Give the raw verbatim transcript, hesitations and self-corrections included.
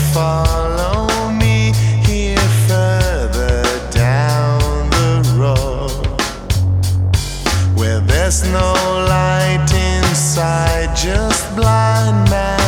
follow me here further down the road, where there's no light inside, just blind man.